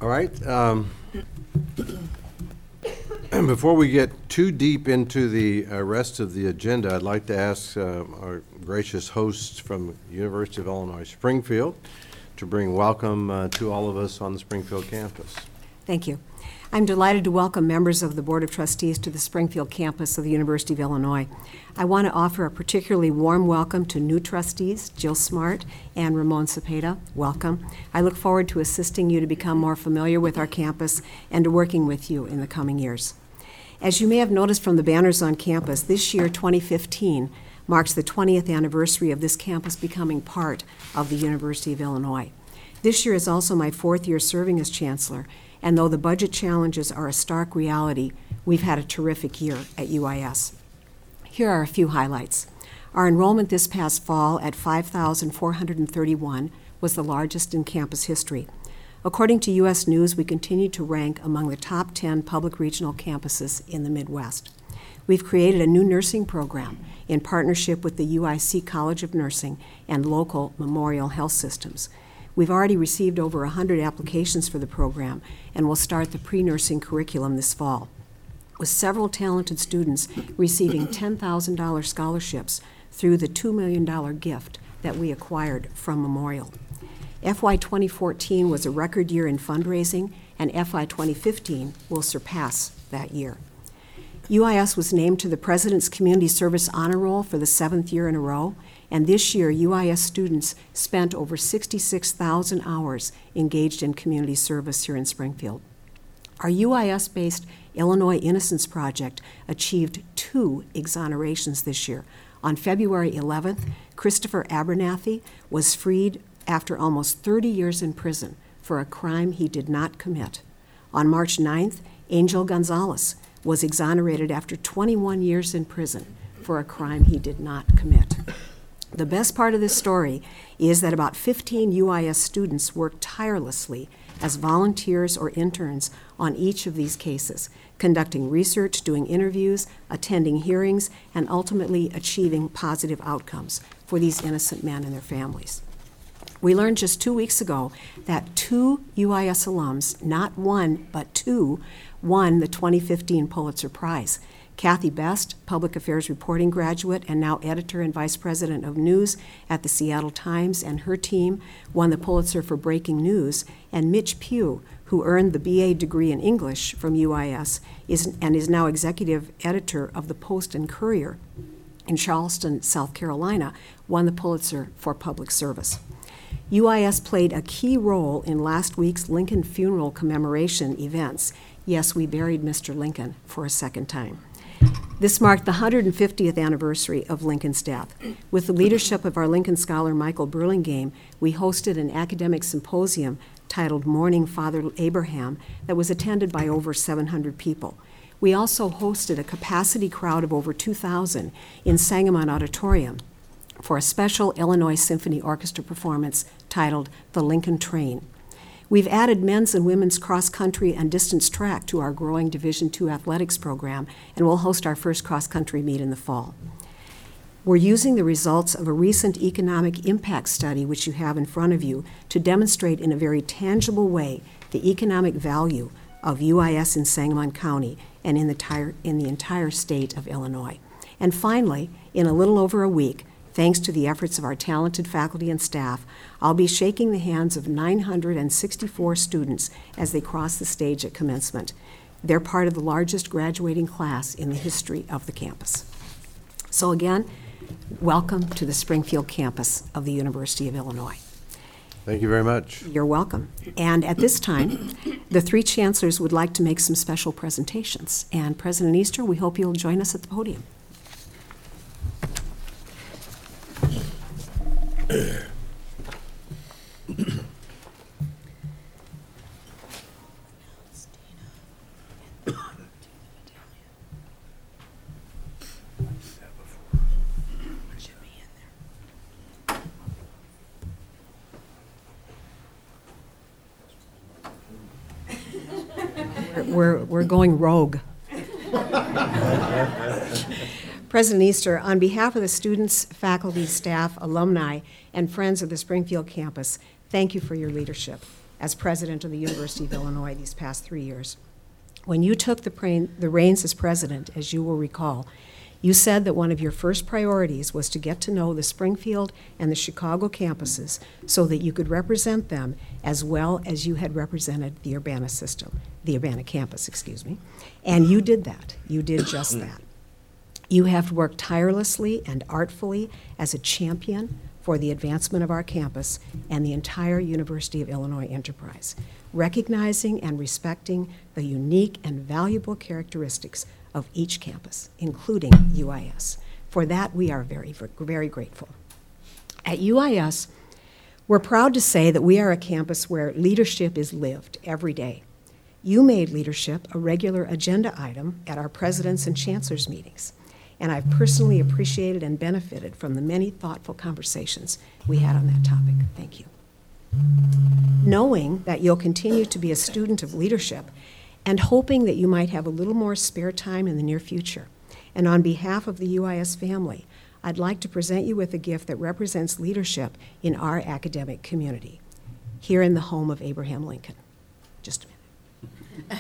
All right. Before we get too deep into the rest of the agenda, I'd like to ask our gracious hosts from University of Illinois Springfield to bring welcome to all of us on the Springfield campus. Thank you. I'm delighted to welcome members of the Board of Trustees to the Springfield campus of the University of Illinois. I want to offer a particularly warm welcome to new trustees, Jill Smart and Ramon Cepeda. Welcome. I look forward to assisting you to become more familiar with our campus and to working with you in the coming years. As you may have noticed from the banners on campus, this year, 2015, marks the 20th anniversary of this campus becoming part of the University of Illinois. This year is also my 4th year serving as chancellor, and though the budget challenges are a stark reality, we've had a terrific year at UIS. Here are a few highlights. Our enrollment this past fall at 5,431 was the largest in campus history. According to U.S. News, we continue to rank among the top 10 public regional campuses in the Midwest. We've created a new nursing program in partnership with the UIC College of Nursing and local Memorial Health Systems. We've already received over 100 applications for the program and will start the pre-nursing curriculum this fall, with several talented students receiving $10,000 scholarships through the $2 million gift that we acquired from Memorial. FY 2014 was a record year in fundraising, and FY 2015 will surpass that year. UIS was named to the President's Community Service Honor Roll for the 7th year in a row, and this year UIS students spent over 66,000 hours engaged in community service here in Springfield. Our UIS-based Illinois Innocence Project achieved 2 exonerations this year. On February 11th, Christopher Abernathy was freed after almost 30 years in prison for a crime he did not commit. On March 9th, Angel Gonzalez was exonerated after 21 years in prison for a crime he did not commit. The best part of this story is that about 15 UIS students worked tirelessly as volunteers or interns on each of these cases, conducting research, doing interviews, attending hearings, and ultimately achieving positive outcomes for these innocent men and their families. We learned just 2 weeks ago that 2 UIS alums, not 1 but 2, won the 2015 Pulitzer Prize. Kathy Best, Public Affairs Reporting graduate and now editor and vice president of news at the Seattle Times, and her team won the Pulitzer for breaking news. And Mitch Pugh, who earned the BA degree in English from UIS is now executive editor of the Post and Courier in Charleston, South Carolina, won the Pulitzer for public service. UIS played a key role in last week's Lincoln funeral commemoration events. Yes, we buried Mr. Lincoln for a second time. This marked the 150th anniversary of Lincoln's death. With the leadership of our Lincoln scholar Michael Burlingame, we hosted an academic symposium titled Mourning Father Abraham that was attended by over 700 people. We also hosted a capacity crowd of over 2,000 in Sangamon Auditorium for a special Illinois Symphony Orchestra performance titled The Lincoln Train. We've added men's and women's cross-country and distance track to our growing Division II athletics program, and we'll host our first cross-country meet in the fall. We're using the results of a recent economic impact study, which you have in front of you, to demonstrate in a very tangible way the economic value of UIS in Sangamon County and in the entire state of Illinois. And finally, in a little over a week, thanks to the efforts of our talented faculty and staff, I'll be shaking the hands of 964 students as they cross the stage at commencement. They're part of the largest graduating class in the history of the campus. So again, welcome to the Springfield campus of the University of Illinois. Thank you very much. You're welcome. And at this time, the 3 chancellors would like to make some special presentations. And President Easter, we hope you'll join us at the podium. We're going rogue. President Easter, on behalf of the students, faculty, staff, alumni, and friends of the Springfield campus, thank you for your leadership. as president of the University of Illinois these past 3 years. When you took the reins as president, as you will recall, you said that one of your first priorities was to get to know the Springfield and the Chicago campuses so that you could represent them as well as you had represented the Urbana campus, And you did that. You did just that. You have worked tirelessly and artfully as a champion for the advancement of our campus and the entire University of Illinois enterprise, recognizing and respecting the unique and valuable characteristics of each campus, including UIS. For that, we are very, very grateful. At UIS, we're proud to say that we are a campus where leadership is lived every day. You made leadership a regular agenda item at our presidents and chancellors meetings, and I've personally appreciated and benefited from the many thoughtful conversations we had on that topic. Thank you. Knowing that you'll continue to be a student of leadership and hoping that you might have a little more spare time in the near future, and on behalf of the UIS family, I'd like to present you with a gift that represents leadership in our academic community, here in the home of Abraham Lincoln. Just a minute.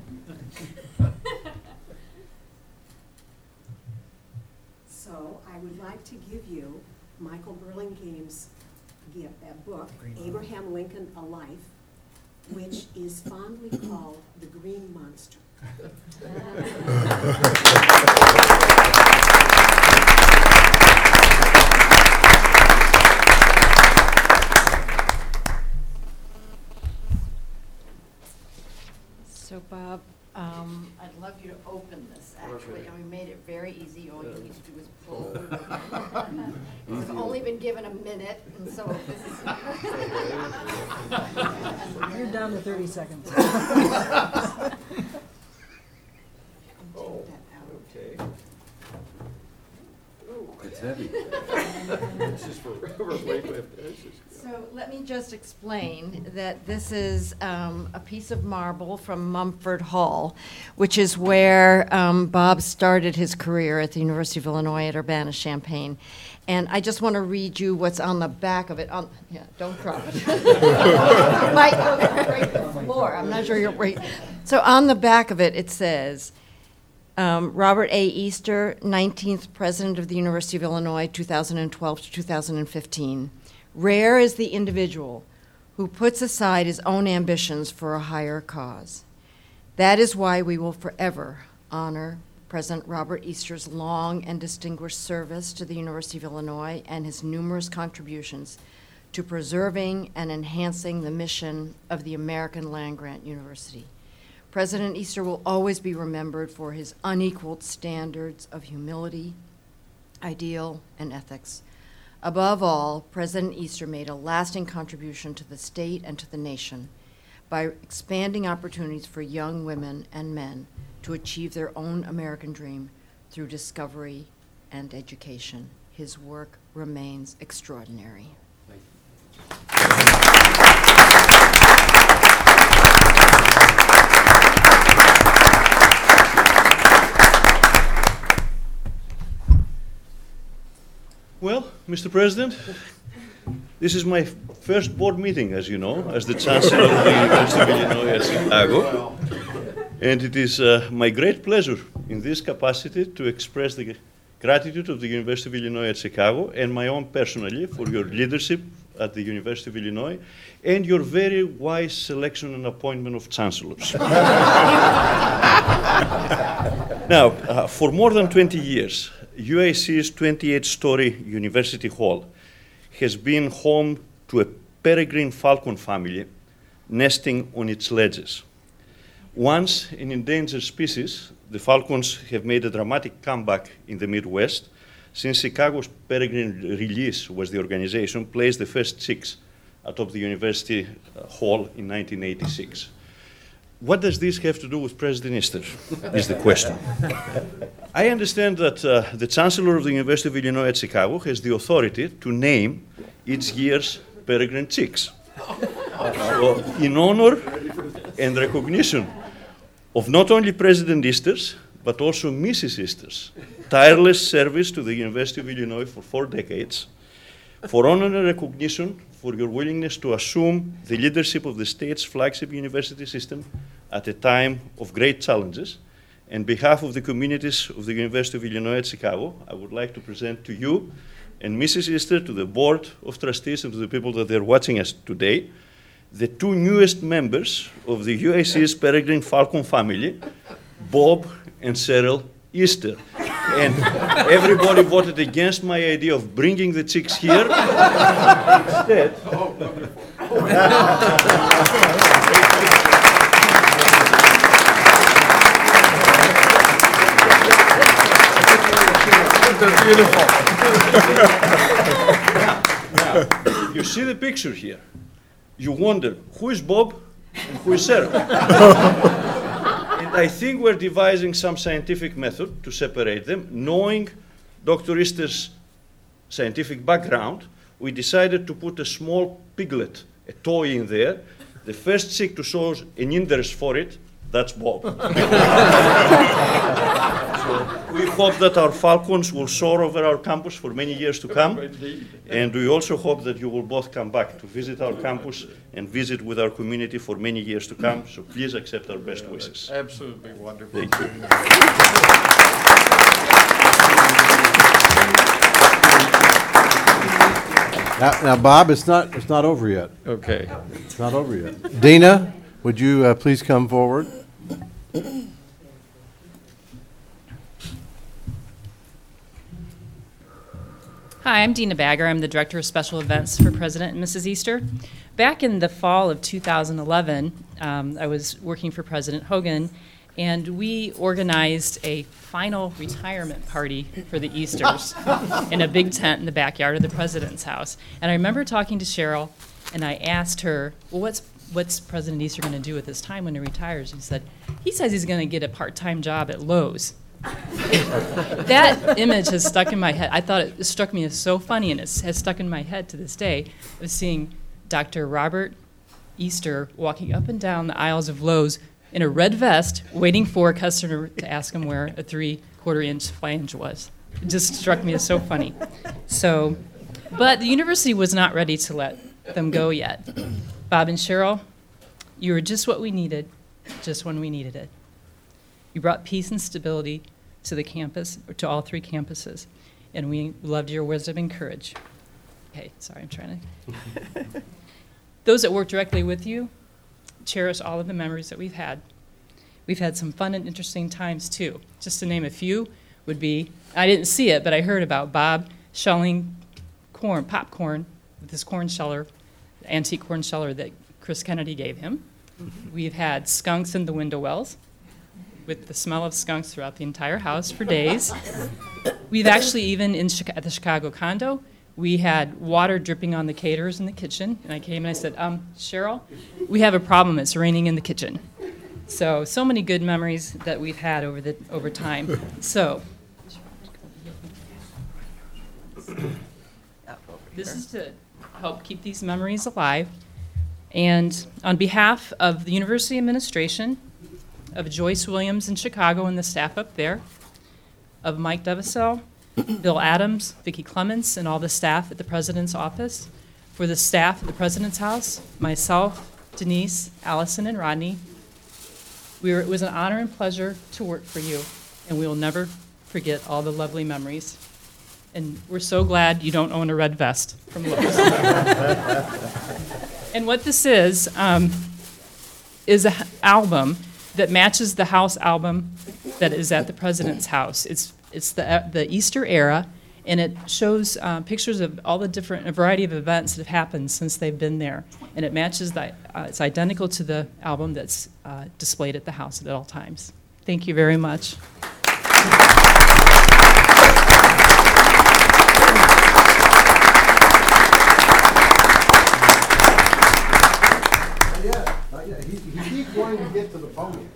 So I would like to give you Michael Burlingame's gift, that book, Abraham Lincoln, A Life, which is fondly called the Green Monster. So Bob, I'd love you to open this actually, and we made it very easy. All you need to do is pull. We've only been given a minute, and so this is. You're down to 30 seconds. Oh, okay. It's heavy. This is for weightlifting. So let me just explain that this is a piece of marble from Mumford Hall, which is where Bob started his career at the University of Illinois at Urbana-Champaign. And I just want to read you what's on the back of it. Yeah, don't drop it. You might break the floor. I'm not sure you're right. So on the back of it, it says, Robert A. Easter, 19th President of the University of Illinois, 2012 to 2015. Rare is the individual who puts aside his own ambitions for a higher cause. That is why we will forever honor President Robert Easter's long and distinguished service to the University of Illinois and his numerous contributions to preserving and enhancing the mission of the American land-grant university. President Easter will always be remembered for his unequaled standards of humility, ideal, and ethics. Above all, President Easter made a lasting contribution to the state and to the nation by expanding opportunities for young women and men to achieve their own American dream through discovery and education. His work remains extraordinary. Thank you. Well, Mr. President, this is my first board meeting, as you know, as the Chancellor of the University of Illinois at Chicago. And it is my great pleasure in this capacity to express the gratitude of the University of Illinois at Chicago and my own personally for your leadership at the University of Illinois and your very wise selection and appointment of chancellors. Now, for more than 20 years, UIC's 28-story University Hall has been home to a peregrine falcon family nesting on its ledges. Once an endangered species, the falcons have made a dramatic comeback in the Midwest since Chicago's Peregrine Release was the organization placed the first chicks atop the University Hall in 1986. What does this have to do with President Easter, is the question. I understand that the Chancellor of the University of Illinois at Chicago has the authority to name each year's peregrine chicks. So, in honor and recognition of not only President Easter's, but also Mrs. Easter's tireless service to the University of Illinois for 4 decades, for honor and recognition for your willingness to assume the leadership of the state's flagship university system at a time of great challenges. On behalf of the communities of the University of Illinois at Chicago, I would like to present to you and Mrs. Easter, to the Board of Trustees, and to the people that are watching us today, the two newest members of the UIC's Peregrine Falcon family, Bob and Cheryl Easter. And everybody voted against my idea of bringing the chicks here. Instead, They're beautiful. now, you see the picture here. You wonder, who is Bob and who is Cheryl? And I think we're devising some scientific method to separate them. Knowing Dr. Easter's scientific background, we decided to put a small piglet, a toy in there. The first chick to show an interest for it, that's Bob. So we hope that our falcons will soar over our campus for many years to come. And we also hope that you will both come back to visit our campus and visit with our community for many years to come. So please accept our best wishes. Absolutely wonderful. Thank you. Now, Bob, it's not over yet. Okay. It's not over yet. Dina, would you please come forward? Hi, I'm Dina Bagger. I'm the Director of Special Events for President and Mrs. Easter. Back in the fall of 2011, I was working for President Hogan, and we organized a final retirement party for the Easters in a big tent in the backyard of the President's house. And I remember talking to Cheryl, and I asked her, well, what's President Easter going to do at this time when he retires? He said, he says he's going to get a part-time job at Lowe's. That image has stuck in my head. I thought it struck me as so funny, and it has stuck in my head to this day, of seeing Dr. Robert Easter walking up and down the aisles of Lowe's in a red vest, waiting for a customer to ask him where a 3/4-inch flange was. It just struck me as so funny. So, but the university was not ready to let them go yet. Bob and Cheryl, you were just what we needed, just when we needed it. You brought peace and stability to the campus, or to all three campuses, and we loved your wisdom and courage. Okay, sorry, I'm trying to. Those that work directly with you, cherish all of the memories that we've had. We've had some fun and interesting times, too. Just to name a few would be, I didn't see it, but I heard about Bob shelling popcorn with his corn sheller, antique corn sheller that Chris Kennedy gave him. We've had skunks in the window wells, with the smell of skunks throughout the entire house for days. We've actually even, at the Chicago condo, we had water dripping on the caterers in the kitchen, and I came and I said, Cheryl, we have a problem, it's raining in the kitchen. So many good memories that we've had over time. So, this is to help keep these memories alive. And on behalf of the University administration, of Joyce Williams in Chicago and the staff up there, of Mike Devasel, Bill Adams, Vicki Clements, and all the staff at the President's office, for the staff at the President's house, myself, Denise, Allison, and Rodney. It was an honor and pleasure to work for you, and we will never forget all the lovely memories. And we're so glad you don't own a red vest from Lowe's. And what this is an album that matches the house album that is at the President's house. It's the Easter era, and it shows pictures of all the a variety of events that have happened since they've been there. And it matches it's identical to the album that's displayed at the house at all times. Thank you very much. He keeps wanting to get to the podium.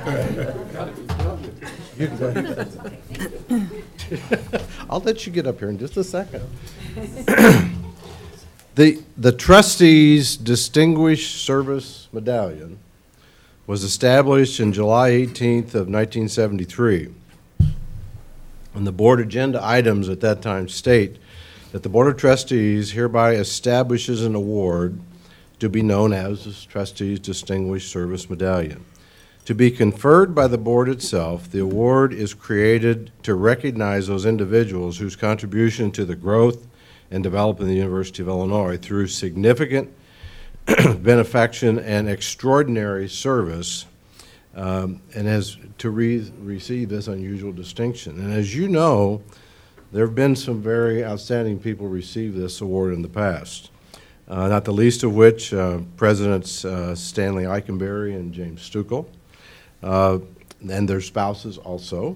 I'll let you get up here in just a second. The trustees' Distinguished Service Medallion was established in July 18th of 1973. And the board agenda items at that time state that the Board of Trustees hereby establishes an award to be known as the Trustees Distinguished Service Medallion. To be conferred by the board itself, the award is created to recognize those individuals whose contribution to the growth and development of the University of Illinois through significant benefaction and extraordinary service, and as to receive this unusual distinction. And as you know, there have been some very outstanding people receive this award in the past, not the least of which Presidents Stanley Eikenberry and James Stuckel, and their spouses also.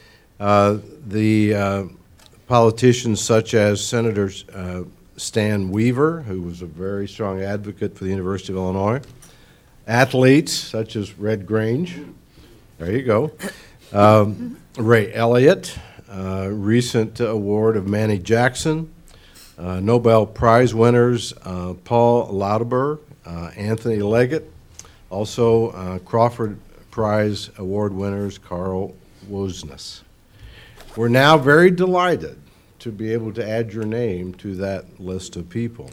The politicians such as Senator Stan Weaver, who was a very strong advocate for the University of Illinois. Athletes such as Red Grange, there you go. Ray Elliott, recent award of Manny Jackson. Nobel Prize winners Paul Lauterbur, Anthony Leggett, also Crawford Prize Award winners Carl Wozness. We're now very delighted to be able to add your name to that list of people.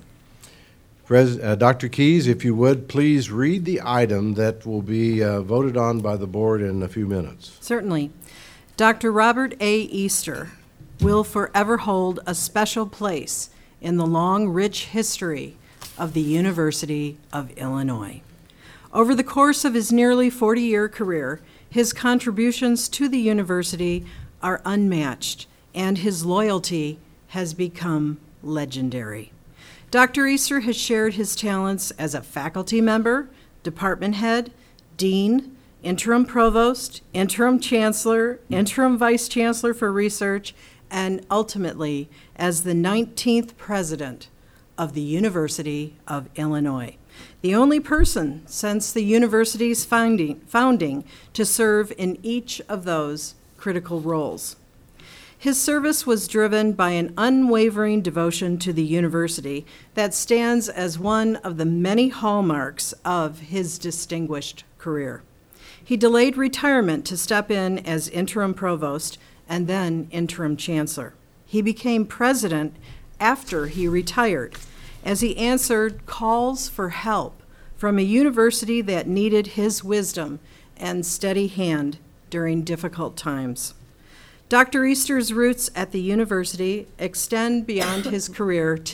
Dr. Keyes, if you would, please read the item that will be voted on by the board in a few minutes. Certainly. Dr. Robert A. Easter will forever hold a special place in the long, rich history of the University of Illinois. Over the course of his nearly 40-year career, his contributions to the university are unmatched, and his loyalty has become legendary. Dr. Easter has shared his talents as a faculty member, department head, dean, interim provost, interim chancellor, interim vice chancellor for research, and ultimately as the 19th president of the University of Illinois, the only person since the university's founding to serve in each of those critical roles. His service was driven by an unwavering devotion to the university that stands as one of the many hallmarks of his distinguished career. He delayed retirement to step in as interim provost and then interim chancellor. He became president after he retired, as he answered calls for help from a university that needed his wisdom and steady hand during difficult times. Dr. Easter's roots at the university extend beyond his career to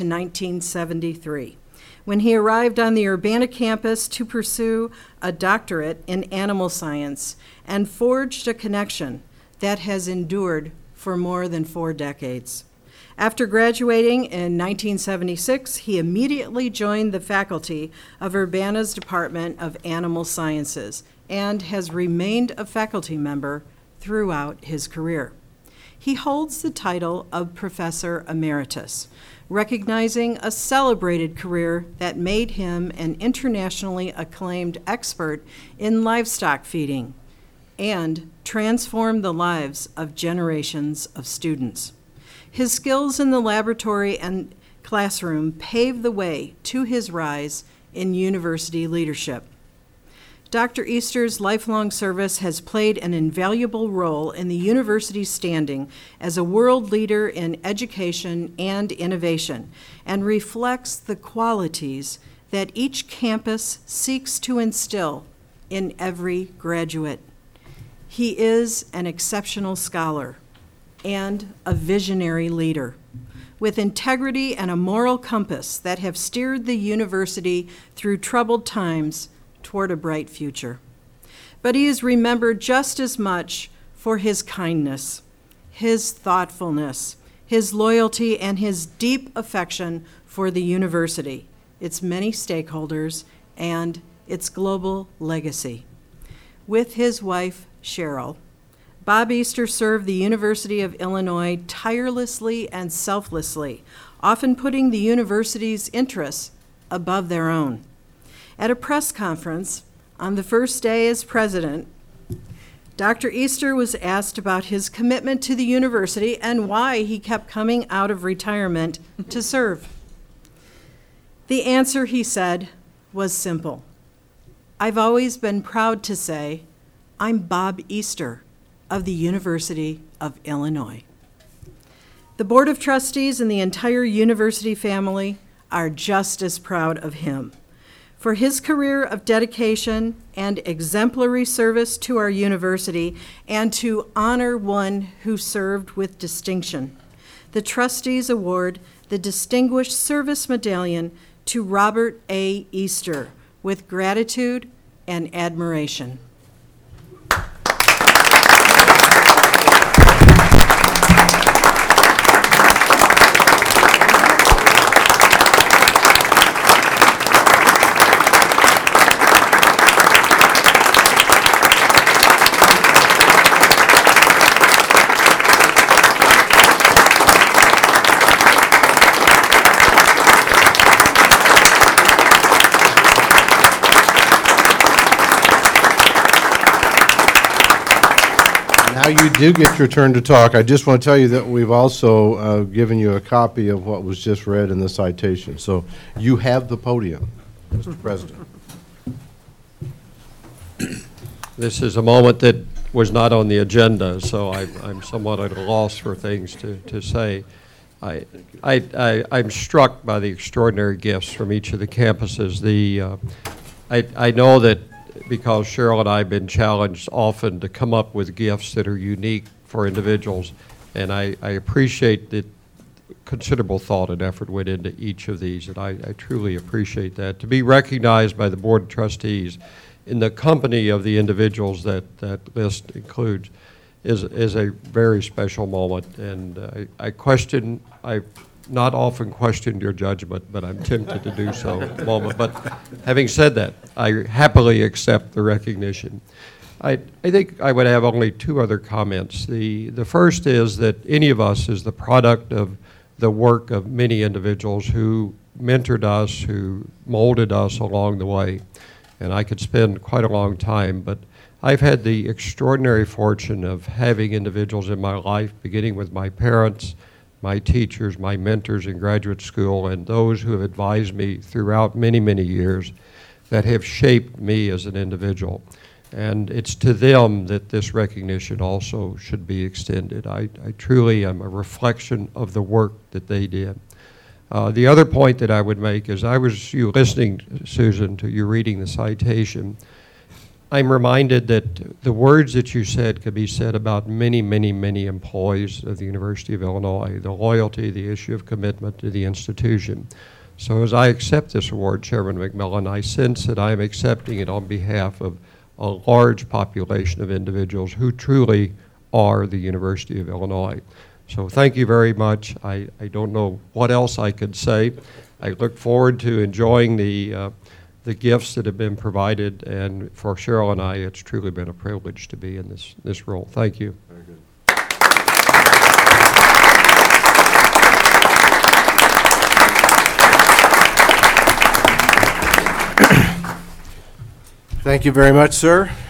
1973, when he arrived on the Urbana campus to pursue a doctorate in animal science and forged a connection that has endured for more than 4 decades. After graduating in 1976, he immediately joined the faculty of Urbana's Department of Animal Sciences and has remained a faculty member throughout his career. He holds the title of Professor Emeritus, recognizing a celebrated career that made him an internationally acclaimed expert in livestock feeding and transformed the lives of generations of students. His skills in the laboratory and classroom paved the way to his rise in university leadership. Dr. Easter's lifelong service has played an invaluable role in the university's standing as a world leader in education and innovation, and reflects the qualities that each campus seeks to instill in every graduate. He is an exceptional scholar and a visionary leader, with integrity and a moral compass that have steered the university through troubled times toward a bright future. But he is remembered just as much for his kindness, his thoughtfulness, his loyalty, and his deep affection for the university, its many stakeholders, and its global legacy. With his wife, Cheryl, Bob Easter served the University of Illinois tirelessly and selflessly, often putting the university's interests above their own. At a press conference on the first day as president, Dr. Easter was asked about his commitment to the university and why he kept coming out of retirement to serve. The answer, he said, was simple. I've always been proud to say, I'm Bob Easter of the University of Illinois. The Board of Trustees and the entire university family are just as proud of him. For his career of dedication and exemplary service to our university, and to honor one who served with distinction, the trustees award the Distinguished Service Medallion to Robert A. Easter with gratitude and admiration. Now you do get your turn to talk. I just want to tell you that we've also given you a copy of what was just read in the citation. So you have the podium, Mr. President. This is a moment that was not on the agenda, so I'm somewhat at a loss for things to say. I'm struck by the extraordinary gifts from each of the campuses. I know that because Cheryl and I have been challenged often to come up with gifts that are unique for individuals, and I appreciate that considerable thought and effort went into each of these, and I truly appreciate that. To be recognized by the Board of Trustees in the company of the individuals that list includes is a very special moment, and I've not often questioned your judgment, but I'm tempted to do so at the moment. But having said that, I happily accept the recognition. I think I would have only two other comments. The first is that any of us is the product of the work of many individuals who mentored us, who molded us along the way. And I could spend quite a long time, but I've had the extraordinary fortune of having individuals in my life, beginning with my parents, my teachers, my mentors in graduate school, and those who have advised me throughout many, many years that have shaped me as an individual. And it's to them that this recognition also should be extended. I truly am a reflection of the work that they did. The other point that I would make is I was listening, Susan, to you reading the citation. I'm reminded that the words that you said could be said about many, many, many employees of the University of Illinois, the loyalty, the issue of commitment to the institution. So as I accept this award, Chairman McMillan, I sense that I'm accepting it on behalf of a large population of individuals who truly are the University of Illinois. So thank you very much. I don't know what else I could say. I look forward to enjoying the gifts that have been provided, and for Cheryl and I, it's truly been a privilege to be in this role. Thank you. Very good. Thank you very much, sir.